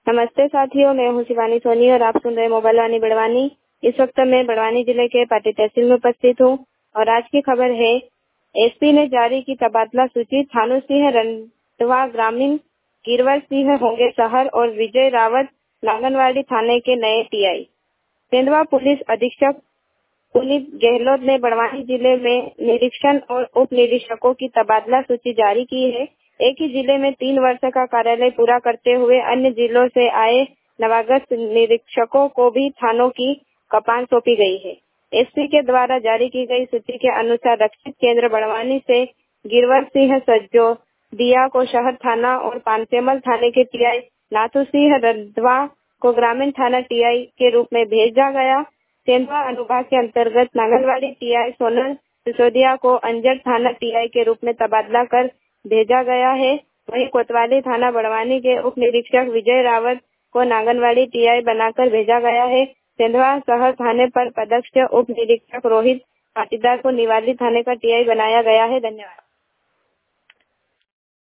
नमस्ते साथियों, मैं हूँ शिवानी सोनी और आप सुन रहे मोबाइल वाणी बड़वानी। इस वक्त मैं बड़वानी जिले के पाटी तहसील में उपस्थित हूँ और आज की खबर है, एसपी ने जारी की तबादला सूची। थानू सिंह रंधवा ग्रामीण, गिरवर सिंह होंगे शहर और विजय रावत नांगनवाड़ी थाने के नए टीआई। तेंदुआ पुलिस अधीक्षक पुनीत गहलोत ने बड़वानी जिले में निरीक्षण और उप निरीक्षकों की तबादला सूची जारी की है। एक ही जिले में 3 वर्ष का कार्यालय पूरा करते हुए अन्य जिलों से आए नवागत निरीक्षकों को भी थानों की कमान सौंपी गई है। एसपी के द्वारा जारी की गई सूची के अनुसार रक्षित केंद्र बड़वानी से गिरवर सिंह सज्जोदिया को शहर थाना और पानसेमल थाने के टीआई, नाथू सिंह रंधवा को ग्रामीण थाना टीआई के रूप में भेजा गया। तेंदुआ अनुभाग के अंतर्गत नांगनवाड़ी टीआई सोनल सिसोदिया को अंजड़ थाना टीआई के रूप में तबादला कर भेजा गया है। वहीं कोतवाली थाना बड़वानी के उप निरीक्षक विजय रावत को नांगनवाड़ी टीआई बनाकर भेजा गया है। तेंदुआ शहर थाने पर पदस्थ उप निरीक्षक रोहित पाटीदार को निवाली थाने का टीआई बनाया गया है। धन्यवाद।